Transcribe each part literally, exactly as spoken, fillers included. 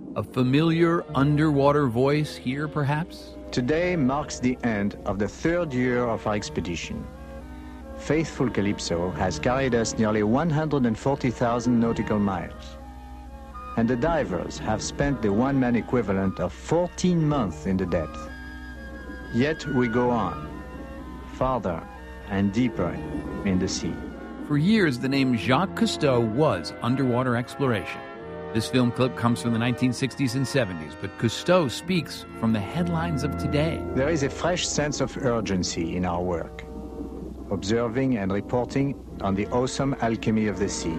A familiar underwater voice here, perhaps? Today marks the end of the third year of our expedition. Faithful Calypso has carried us nearly one hundred forty thousand nautical miles. And the divers have spent the one-man equivalent of fourteen months in the depth. Yet we go on, farther and deeper in the sea. For years, the name Jacques Cousteau was underwater exploration. This film clip comes from the nineteen sixties and seventies, but Cousteau speaks from the headlines of today. There is a fresh sense of urgency in our work, observing and reporting on the awesome alchemy of the sea.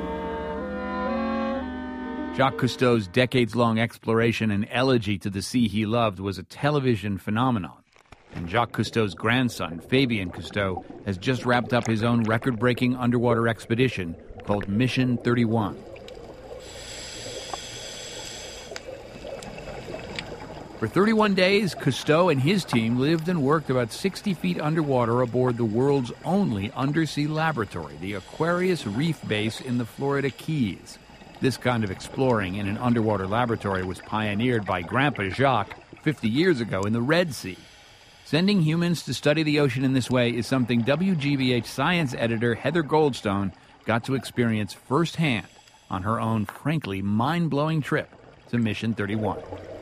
Jacques Cousteau's decades-long exploration and elegy to the sea he loved was a television phenomenon. And Jacques Cousteau's grandson, Fabien Cousteau, has just wrapped up his own record-breaking underwater expedition called Mission thirty-one. For thirty-one days, Cousteau and his team lived and worked about sixty feet underwater aboard the world's only undersea laboratory, the Aquarius Reef Base in the Florida Keys. This kind of exploring in an underwater laboratory was pioneered by Grandpa Jacques fifty years ago in the Red Sea. Sending humans to study the ocean in this way is something W G B H science editor Heather Goldstone got to experience firsthand on her own, frankly, mind-blowing trip to Mission thirty-one.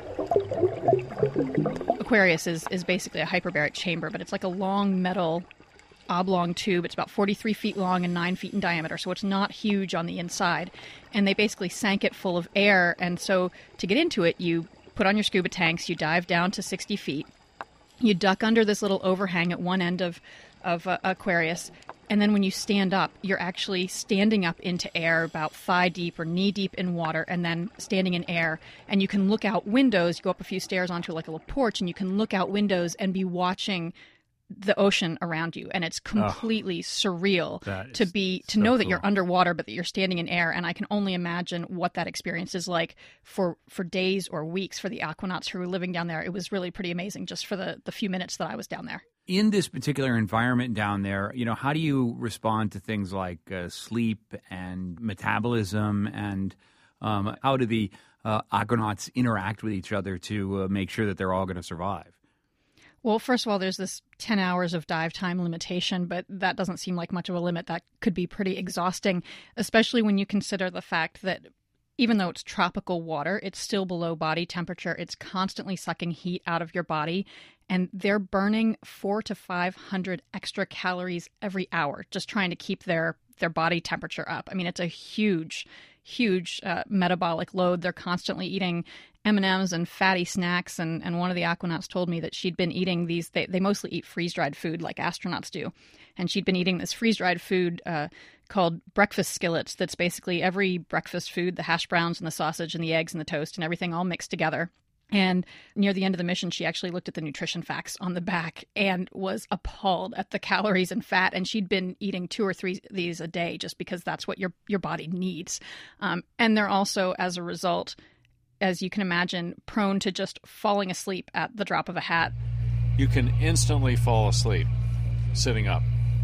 Aquarius is, is basically a hyperbaric chamber, but it's like a long metal oblong tube. It's about forty-three feet long and nine feet in diameter, so it's not huge on the inside. And they basically sank it full of air, and so to get into it, you put on your scuba tanks, you dive down to sixty feet, you duck under this little overhang at one end of, of uh, Aquarius, and then when you stand up, you're actually standing up into air about thigh deep or knee deep in water, and then standing in air. And you can look out windows, you go up a few stairs onto like a little porch, and you can look out windows and be watching the ocean around you, and it's completely oh, surreal to be to so know that cool. You're underwater but that you're standing in air. And I can only imagine what that experience is like for for days or weeks for the aquanauts who were living down there. It was really pretty amazing just for the the few minutes that I was down there. In this particular environment down there, you know, how do you respond to things like uh, sleep and metabolism, and um, how do the uh, aquanauts interact with each other to uh, make sure that they're all going to survive? Well, first of all, there's this ten hours of dive time limitation, but that doesn't seem like much of a limit. That could be pretty exhausting, especially when you consider the fact that even though it's tropical water, it's still below body temperature. It's constantly sucking heat out of your body, and they're burning four to five hundred extra calories every hour just trying to keep their their body temperature up. I mean, it's a huge, huge uh, metabolic load. They're constantly eating M and M's and fatty snacks, and, and one of the aquanauts told me that she'd been eating these, they, they mostly eat freeze-dried food like astronauts do, and she'd been eating this freeze-dried food uh, called breakfast skillets that's basically every breakfast food, the hash browns and the sausage and the eggs and the toast and everything all mixed together. And near the end of the mission, she actually looked at the nutrition facts on the back and was appalled at the calories and fat. And she'd been eating two or three of these a day just because that's what your, your body needs. Um, and they're also, as a result, as you can imagine, prone to just falling asleep at the drop of a hat. You can instantly fall asleep sitting up.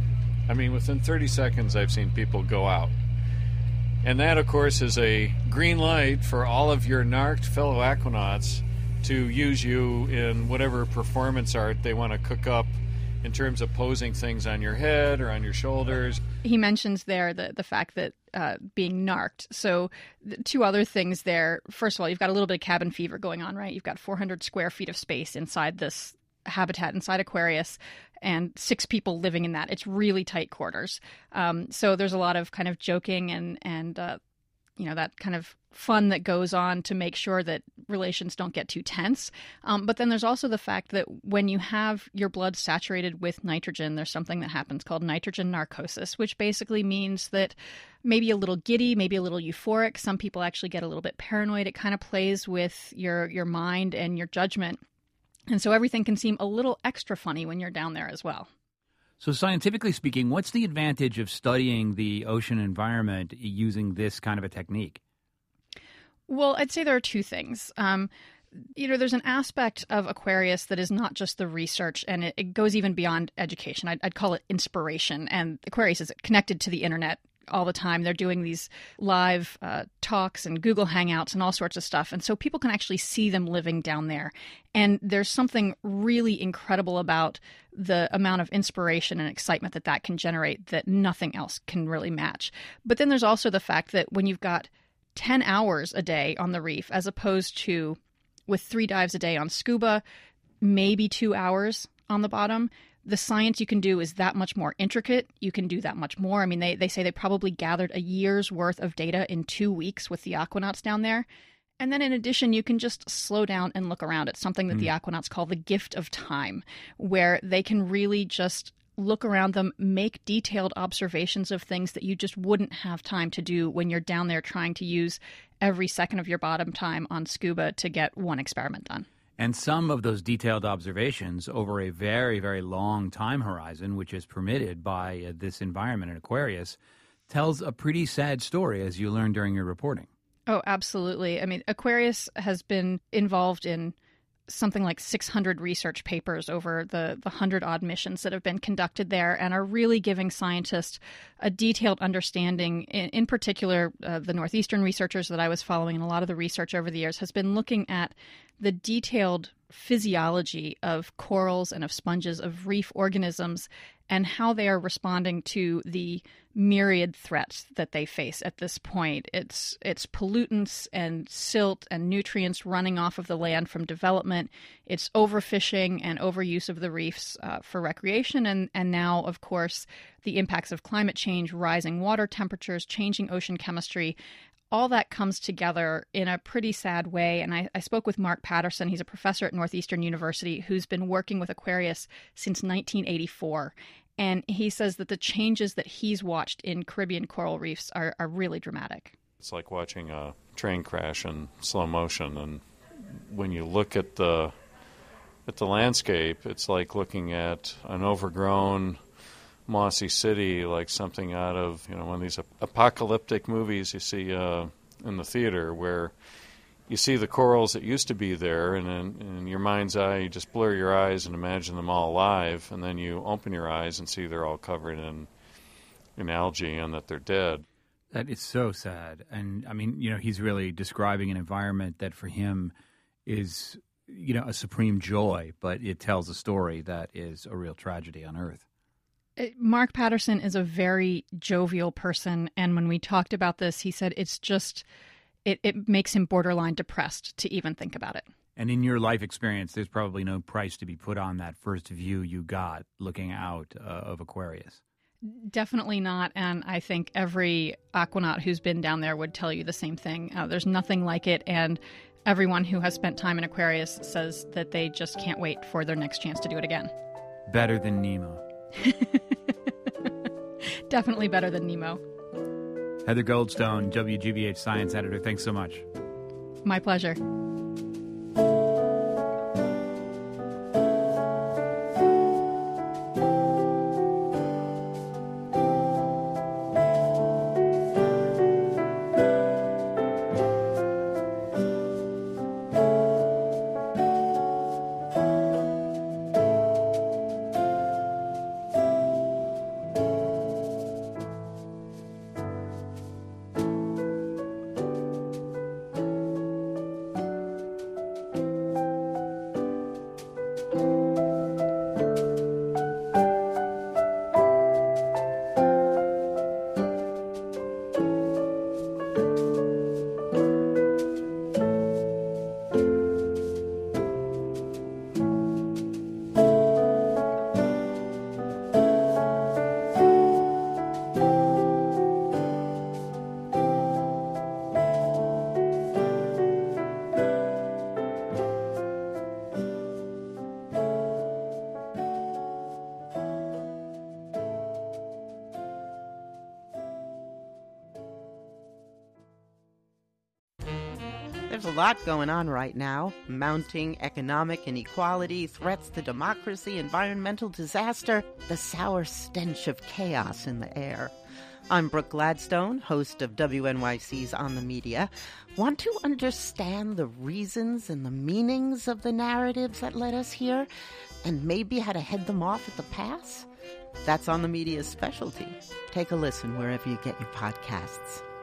I mean, within thirty seconds, I've seen people go out. And that, of course, is a green light for all of your narked fellow aquanauts to use you in whatever performance art they want to cook up in terms of posing things on your head or on your shoulders. He mentions there the, the fact that uh, being narked. So the two other things there. First of all, you've got a little bit of cabin fever going on, right? You've got four hundred square feet of space inside this habitat, inside Aquarius, and six people living in that. It's really tight quarters. Um, so there's a lot of kind of joking and, and uh, you know, that kind of fun that goes on to make sure that relations don't get too tense. Um, but then there's also the fact that when you have your blood saturated with nitrogen, there's something that happens called nitrogen narcosis, which basically means that maybe a little giddy, maybe a little euphoric. Some people actually get a little bit paranoid. It kind of plays with your, your mind and your judgment. And so everything can seem a little extra funny when you're down there as well. So scientifically speaking, what's the advantage of studying the ocean environment using this kind of a technique? Well, I'd say there are two things. Um, you know, there's an aspect of Aquarius that is not just the research, and it, it goes even beyond education. I'd, I'd call it inspiration. And Aquarius is connected to the internet all the time. They're doing these live uh, talks and Google Hangouts and all sorts of stuff. And so people can actually see them living down there. And there's something really incredible about the amount of inspiration and excitement that that can generate that nothing else can really match. But then there's also the fact that when you've got ten hours a day on the reef, as opposed to with three dives a day on scuba, maybe two hours on the bottom, the science you can do is that much more intricate. You can do that much more. I mean, they, they say they probably gathered a year's worth of data in two weeks with the aquanauts down there. And then in addition, you can just slow down and look around at something that mm. the aquanauts call the gift of time, where they can really just look around them, make detailed observations of things that you just wouldn't have time to do when you're down there trying to use every second of your bottom time on scuba to get one experiment done. And some of those detailed observations over a very, very long time horizon, which is permitted by uh, this environment in Aquarius, tells a pretty sad story, as you learned during your reporting. Oh, absolutely. I mean, Aquarius has been involved in something like six hundred research papers over the, the one hundred odd missions that have been conducted there and are really giving scientists a detailed understanding. In, in particular, uh, the Northeastern researchers that I was following and a lot of the research over the years has been looking at the detailed physiology of corals and of sponges, of reef organisms, and how they are responding to the myriad threats that they face at this point. It's it's pollutants and silt and nutrients running off of the land from development. It's overfishing and overuse of the reefs uh, for recreation. And, and now, of course, the impacts of climate change, rising water temperatures, changing ocean chemistry. All that comes together in a pretty sad way. And I, I spoke with Mark Patterson. He's a professor at Northeastern University who's been working with Aquarius since nineteen eighty-four. And he says that the changes that he's watched in Caribbean coral reefs are, are really dramatic. It's like watching a train crash in slow motion. And when you look at the at the landscape, it's like looking at an overgrown mossy city, like something out of, you know, one of these apocalyptic movies you see uh, in the theater, where you see the corals that used to be there, and in, in your mind's eye, you just blur your eyes and imagine them all alive, and then you open your eyes and see they're all covered in in algae and that they're dead. That is so sad. And, I mean, you know, he's really describing an environment that for him is, you know, a supreme joy, but it tells a story that is a real tragedy on Earth. Mark Patterson is a very jovial person, and when we talked about this, he said it's just, it, it makes him borderline depressed to even think about it. And in your life experience, there's probably no price to be put on that first view you got looking out uh, of Aquarius. Definitely not, and I think every aquanaut who's been down there would tell you the same thing. Uh, there's nothing like it, and everyone who has spent time in Aquarius says that they just can't wait for their next chance to do it again. Better than Nemo. Definitely better than Nemo. Heather Goldstone, W G B H Science Editor, thanks so much. My pleasure. There's a lot going on right now. Mounting economic inequality, threats to democracy, environmental disaster, the sour stench of chaos in the air. I'm Brooke Gladstone, host of W N Y C's On the Media. Want to understand the reasons and the meanings of the narratives that led us here, and maybe how to head them off at the pass? That's On the Media's specialty. Take a listen wherever you get your podcasts.